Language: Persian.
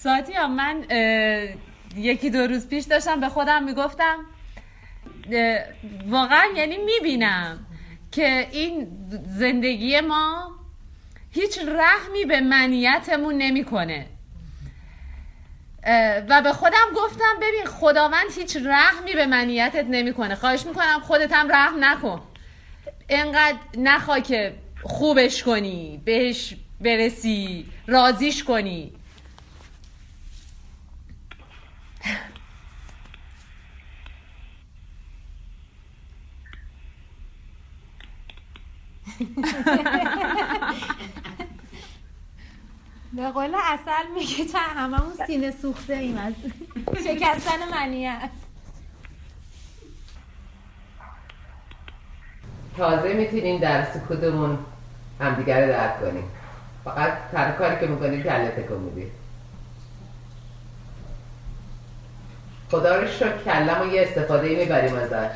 ساتیا، من یکی دو روز پیش داشتم به خودم میگفتم واقعا یعنی میبینم که این زندگی ما هیچ رحمی به منیتمون نمیکنه و به خودم گفتم ببین خداوند هیچ رحمی به منیتت نمیکنه، خواهش میکنم خودت هم رحم نکن، انقدر نخوا که خوبش کنی، بهش برسی، راضیش کنی. به قول عسل میگه چه هممون سینه سوخته ایم از شکستن منیت. تازه میتونیم در سکوتمون همدیگر رو درک کنیم. فقط تنها کاری که میکنیم کله تکون میدیم. خدا رو شکر کلمو یه استفاده میبریم ازش.